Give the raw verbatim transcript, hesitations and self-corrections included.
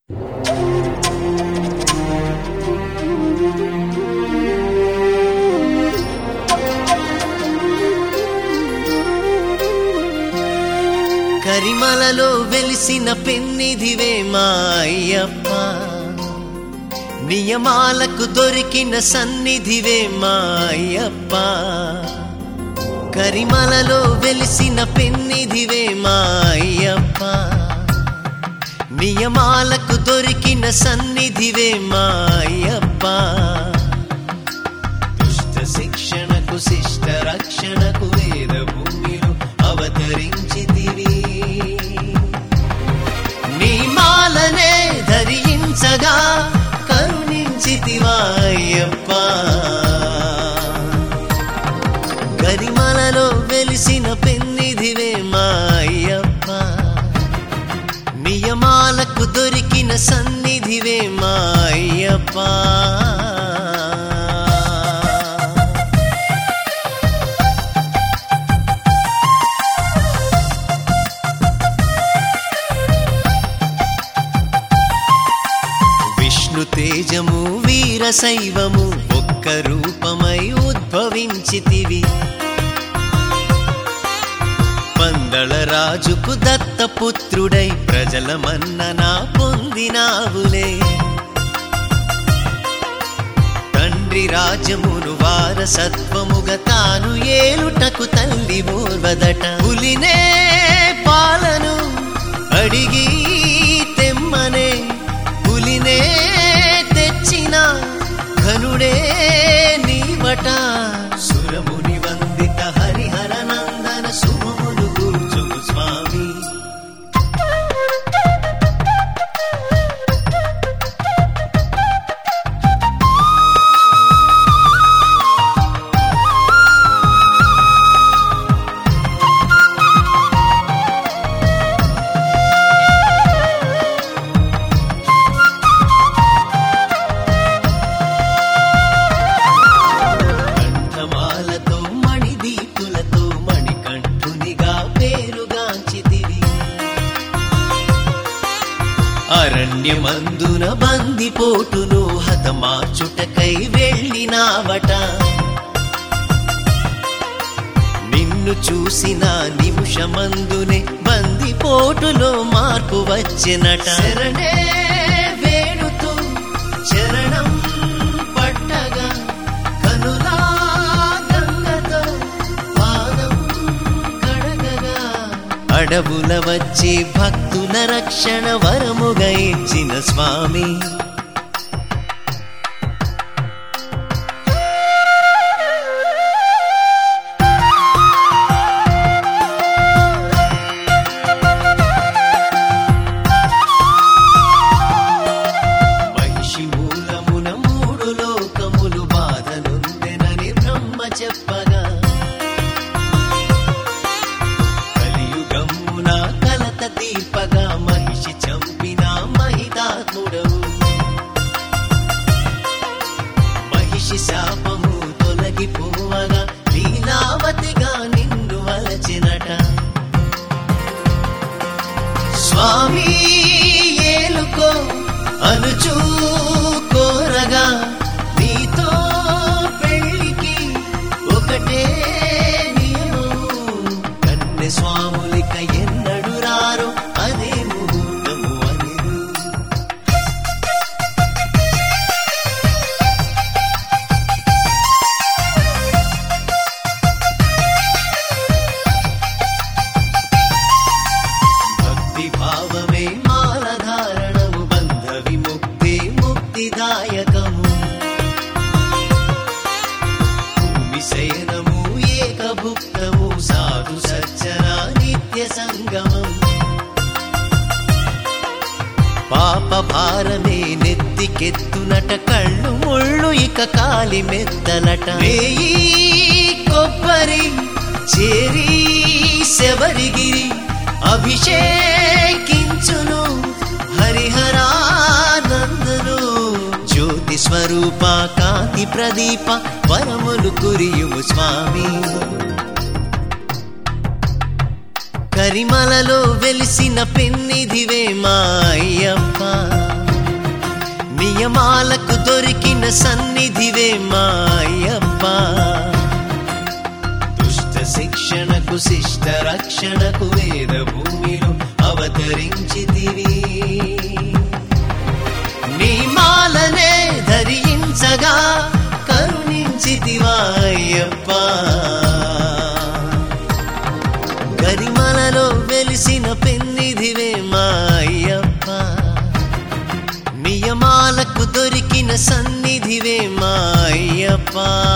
కరిమలలో వెలిసిన పెన్నిధివే మా అయ్యప్ప, నియమాలకు దొరికిన సన్నిధివే మా అయ్యప్ప. కరిమలలో వెలిసిన పెన్నిధివే మా అయ్యప్ప, నియమాలకు దొరికిన సన్నిధివే మా అయ్యప్ప. దుష్ట శిక్షణకు శిష్ట రక్షణకు వేద భూమిలో అవతరించితివి. నీ మాలనే ధరించగా కరుణించితివా అయ్యప్ప. కరిమలలో వెలిసిన పెన్నిధివే మా అయ్యప్ప, నియమాలకు దొరికిన సన్నిధివే మా అయ్యప్ప. విష్ణు తేజము వీర శైవము ఒక్క రూపమై ఉద్భవించితివి. పందళ రాజుకు దత్తపుత్రుడై ప్రజల మన్ననా పొందినావులే. తండ్రి రాజ్యమును వారసత్వముగా తాను ఏలుటకు తల్లి ఓర్వదట. పులినే పాలను అడిగి తెమ్మనే, పులినే తెచ్చిన ఘనుడే నీవట. సురముని వందిత హరిహర నందన శుభములు కూర్చుము స్వామి. అరణ్యమందున బందిపోటును హతమార్చుటకై వెళ్ళినావట. నిన్ను చూసిన నిమిషమందునే బందిపోటులో మార్పు వచ్చెనట. శరణే వేడుతూ చరణం పట్టగా కనులా గంగతో పాదం కడగగా, అడవుల వచ్చి భక్తుల రక్షణ వరముగా ఇచ్చిన స్వామి. మహిషి మూలమున మూడు లోకములు బాధనుందెనని బ్రహ్మ చెప్పగా, కలియుగమున కలత తీర్పగా మహిషి చంపిన మహితాత్ముడవు. మహిషి శాపము తొలగిపోవగా లీలావతిగా నిన్ను వలచినట. స్వామి ఏలుకో అనుచూ కోరగా, నీతో పెళ్ళికి ఒకటే నియమము. కన్నె స్వాములిక ఎన్నడు రారో అదే ముహూర్తము అనిరు. భక్తి భావమే మాలధారణము, బంధ విముక్తి ముక్తిదాయకము. భూమి శయనము ఏకభుక్తము, సాధు సజ్జన నిత్య సంగమం. పాప భారమే నెత్తికెత్తునట, కళ్ళు ముళ్ళు ఇక కాలి మెత్తలట. వేయి కొబ్బరి చేరి శబరిగిరి అభిషేకించును హరిహరానందను. జ్యోతి స్వరూప కాంతి ప్రదీప వరములు కురియుము స్వామి. కరిమలలో వెలిసిన పెన్నిధివే మా అయ్యప్ప, నియమాలకు దొరికిన సన్నిధివే మాయప్ప దుష్ట శిక్షణకు శిష్ట రక్షణకు వేద భూమిలో అవతరించితివి నీ మాలనే ధరించగా కరుణించితివాయప్ప గరిమలలో వెలిసిన పెన్నిధివే మాయప్ప నియమాలకు దొరికిన సన్నిధివే మాయప్ప